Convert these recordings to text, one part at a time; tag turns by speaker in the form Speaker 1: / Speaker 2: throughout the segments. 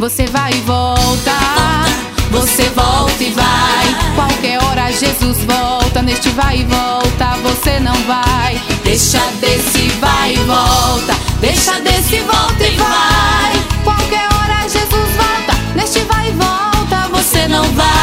Speaker 1: Você vai e volta, você volta e vai. Qualquer hora Jesus volta, neste vai e volta você não vai. Deixa desse vai e volta, deixa desse volta e vai. Qualquer hora Jesus volta, neste vai e volta você não vai.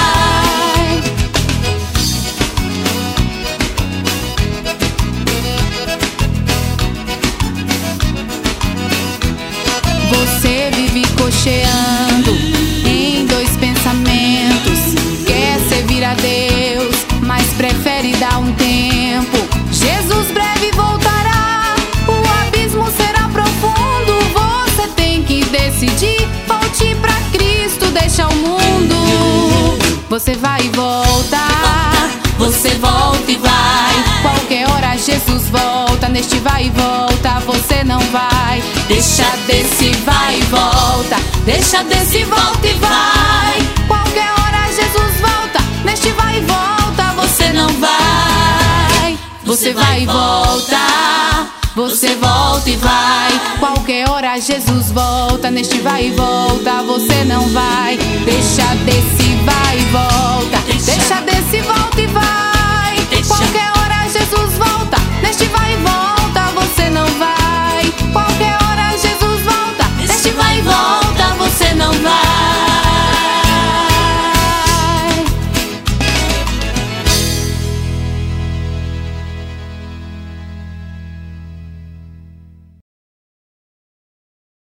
Speaker 1: Você vive cocheando em dois pensamentos. Quer servir a Deus, mas prefere dar um tempo. Jesus breve voltará, o abismo será profundo. Você tem que decidir, volte pra Cristo, deixa o mundo. Você vai e volta, você volta e vai. Qualquer hora Jesus volta, neste vai e volta você não vai. Deixa desse vai e volta, deixa desse volta e vai. Qualquer hora Jesus volta, neste vai e volta você não vai. Você vai e volta, você volta e vai. Qualquer hora Jesus volta, neste vai e volta você não vai. Deixa desse vai e volta,